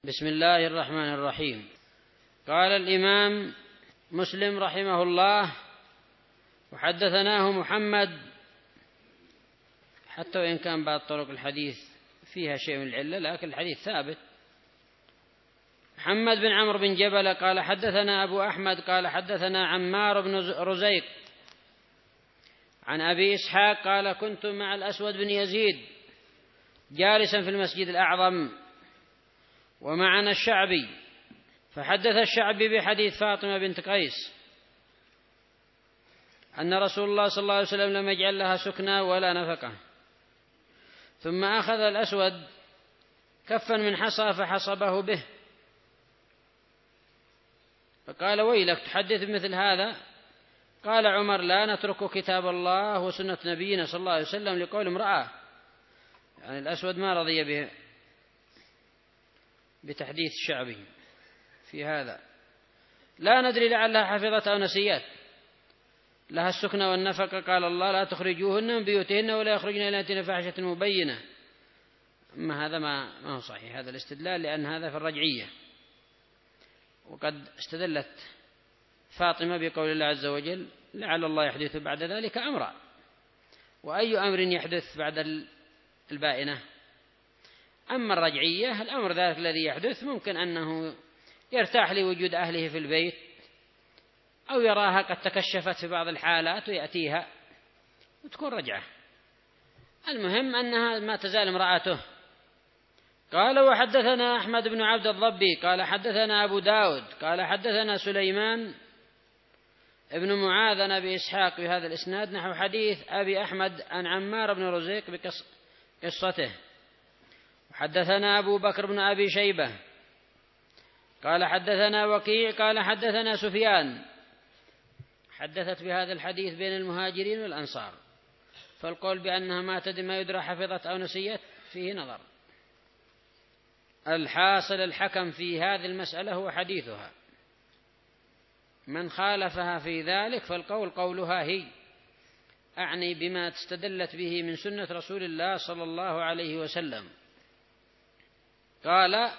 بسم الله الرحمن الرحيم. قال الإمام مسلم رحمه الله: وحدثناه محمد، حتى وإن كان بعض طرق الحديث فيها شيء من العلة لكن الحديث ثابت. محمد بن عمرو بن جبل قال حدثنا أبو أحمد قال حدثنا عمار بن رزيق عن أبي إسحاق قال كنت مع الأسود بن يزيد جالسا في المسجد الأعظم ومعنا الشعبي، فحدث الشعبي بحديث فاطمة بنت قيس أن رسول الله صلى الله عليه وسلم لم يجعل لها سكنى ولا نفقة، ثم أخذ الأسود كفا من حصى فحصبه به، فقال: ويلك تحدث بمثل هذا؟ قال عمر: لا نترك كتاب الله وسنة نبينا صلى الله عليه وسلم لقول امرأة. يعني الأسود ما رضي به بتحديث الشعبي في هذا. لا ندري لعلها حفظت أو نسيت. لها السكنى والنفقة، قال الله: لا تخرجوهن من بيوتهن ولا يخرجن إلا يأتين فاحشة مبينة. أما هذا ما هو صحيح هذا الاستدلال، لأن هذا في الرجعية، وقد استدلت فاطمة بقول الله عز وجل: لعل الله يحدث بعد ذلك أمرا. وأي أمر يحدث بعد البائنة؟ أما الرجعية الأمر ذلك الذي يحدث ممكن أنه يرتاح لوجود أهله في البيت، أو يراها قد تكشفت في بعض الحالات ويأتيها وتكون رجعة. المهم أنها ما تزال امرأته. قال: وحدثنا أحمد بن عبد الضبي قال حدثنا أبو داود قال حدثنا سليمان ابن معاذ عن أبي إسحاق بهذا الإسناد نحو حديث أبي أحمد عن عمار بن رزيق بقصته. وحدثنا أبو بكر بن أبي شيبة قال حدثنا وكيع قال حدثنا سفيان. حدثت بهذا الحديث بين المهاجرين والأنصار، فالقول بأنها ما تدري ما يدرى حفظت أو نسيت فيه نظر. الحاصل الحكم في هذه المسألة هو حديثها، من خالفها في ذلك فالقول قولها هي، أعني بما تستدلت به من سنة رسول الله صلى الله عليه وسلم. قال: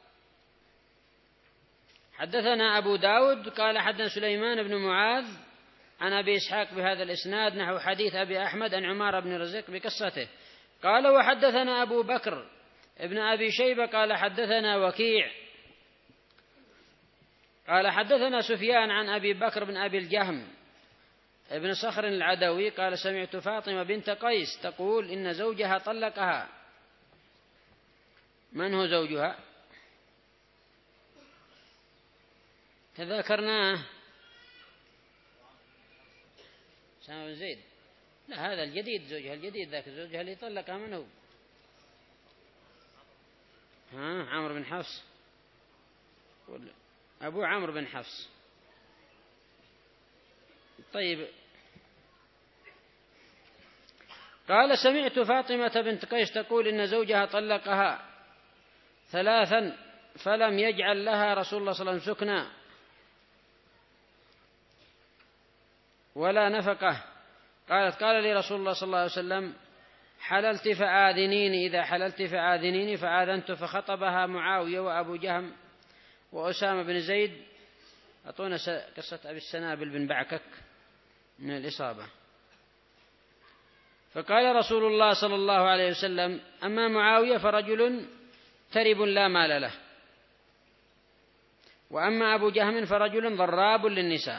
حدثنا أبو داود قال حدثنا سليمان بن معاذ عن أبي إسحاق بهذا الإسناد نحو حديث أبي أحمد عن عمار بن رزيق بقصته. قال: وحدثنا أبو بكر ابن أبي شيبة قال حدثنا وكيع قال حدثنا سفيان عن أبي بكر بن أبي الجهم ابن صخر العدوي قال: سمعت فاطمة بنت قيس تقول إن زوجها طلقها. من هو زوجها؟ تذكرناه أسامة بن زيد. لا، هذا الجديد، زوجها الجديد، ذاك زوجها اللي طلقها من هو؟ عمرو بن حفص، أبو عمرو بن حفص. طيب. قال: سمعت فاطمة بنت قيس تقول إن زوجها طلقها 3 فلم يجعل لها رسول الله صلى الله عليه وسلم سكنا ولا نفقة. قالت: قال لي رسول الله صلى الله عليه وسلم: حللت فآذنيني، إذا حللت فآذنيني، فآذنت، فخطبها معاوية وأبو جهم وأسامة بن زيد. أعطونا قصة أبي السنابل بن بعكك من الإصابة. فقال رسول الله صلى الله عليه وسلم: أما معاوية فرجل ترب لا مال له، وأما أبو جهم فرجل ضراب للنساء.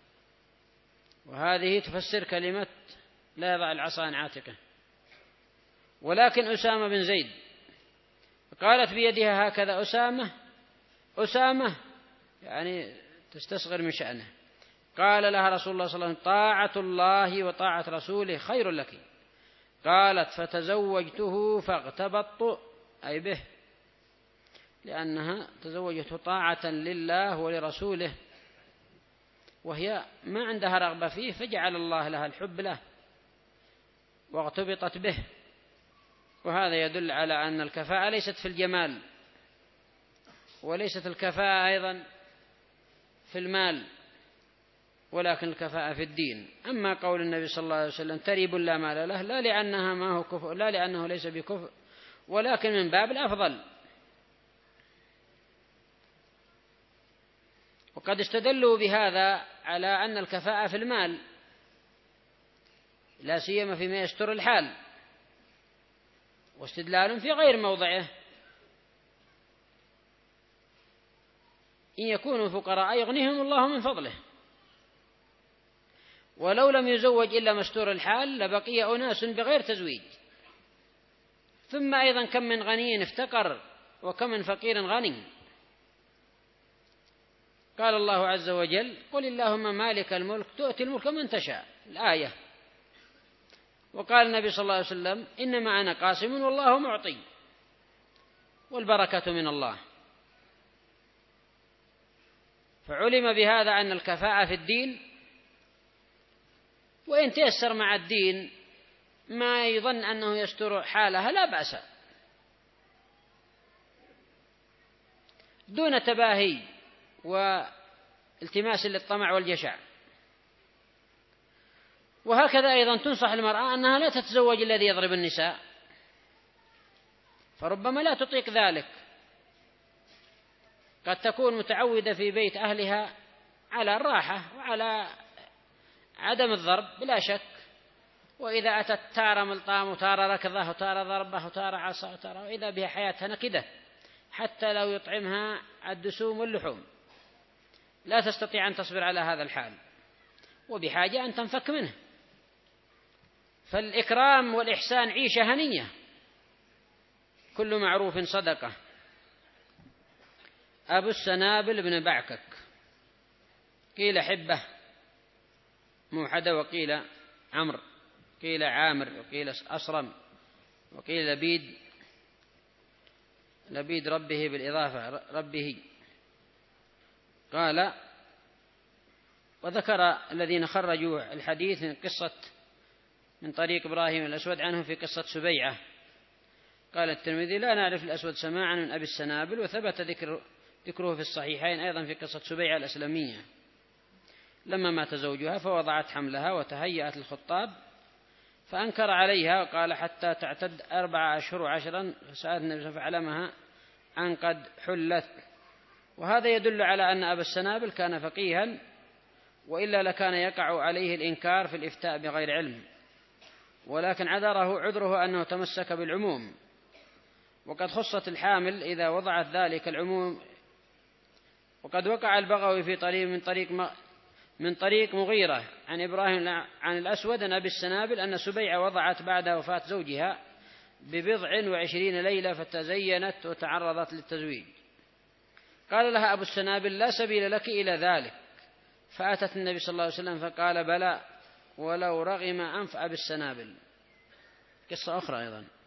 وهذه تفسر كلمة لا يضع العصا عن عاتقه. ولكن أسامة بن زيد قالت بيدها هكذا أسامة يعني تستصغر من شأنه. قال لها رسول الله صلى الله عليه وسلم: طاعة الله وطاعة رسوله خير لك. قالت: فتزوجته فاغتبطت، أي به، لأنها تزوجته طاعة لله ولرسوله، وهي ما عندها رغبة فيه، فجعل الله لها الحب له واغتبطت به. وهذا يدل على أن الكفاءة ليست في الجمال، وليست الكفاءة أيضا في المال، ولكن الكفاءة في الدين. أما قول النبي صلى الله عليه وسلم: تريب لا مال له، لا لأنها ما هو كفء، لا لأنه ليس بكفء، ولكن من باب الأفضل. وقد استدلوا بهذا على أن الكفاءة في المال، لا سيما فيما يستر الحال، واستدلال في غير موضعه. إن يكونوا فقراء يغنيهم الله من فضله، ولو لم يزوج إلا مستور الحال لبقي أناس بغير تزويج. ثم أيضا كم من غني افتقر وكم من فقير غني. قال الله عز وجل: قل اللهم مالك الملك تؤتي الملك من تشاء، الآية. وقال النبي صلى الله عليه وسلم: إنما أنا قاسم والله معطي، والبركة من الله. فعلم بهذا أن الكفاءة في الدين، وإن تيسر مع الدين ما يظن أنه يستر حالها لا بأس، دون تباهي والتماس للطمع والجشع. وهكذا أيضا تنصح المرأة أنها لا تتزوج الذي يضرب النساء، فربما لا تطيق ذلك، قد تكون متعودة في بيت أهلها على الراحة وعلى عدم الضرب بلا شك، وإذا أتت تارة ملطام وتارة ركضة وتارة ضربة وتارة عصا وتارة، وإذا بها حياتها نكدة، حتى لو يطعمها الدسوم واللحوم لا تستطيع أن تصبر على هذا الحال، وبحاجة أن تنفك منه. فالإكرام والإحسان عيشة هنية، كل معروف صدقة. أبو السنابل بن بعكك، قيل حبة موحدة، وقيل عمرو، قيل عامر، وقيل أصرم، وقيل لبيد ربه بالإضافة ربه. قال: وذكر الذين خرجوا الحديث من طريق إبراهيم الأسود عنه في قصة سبيعة. قال الترمذي: لا نعرف الأسود سماعا من أبي السنابل، وثبت ذكره في الصحيحين أيضا في قصة سبيعة الأسلمية لما مات زوجها فوضعت حملها وتهيأت الخطاب فأنكر عليها وقال: حتى تعتد 4 أشهر و10، فسألت النبي فعلمها أن قد حلت. وهذا يدل على أن أبا السنابل كان فقيها، وإلا لكان يقع عليه الإنكار في الإفتاء بغير علم، ولكن عذره أنه تمسك بالعموم، وقد خصت الحامل إذا وضعت ذلك العموم. وقد وقع البغوي من طريق مغيرة عن إبراهيم عن الأسود عن أبي السنابل أن سبيعة وضعت بعد وفاة زوجها ب20 ليلة فتزينت وتعرضت للتزويج. قال لها أبو السنابل: لا سبيل لك إلى ذلك. فأتت النبي صلى الله عليه وسلم فقال: بلى، ولو رغم أنف أبي السنابل. قصة أخرى أيضا.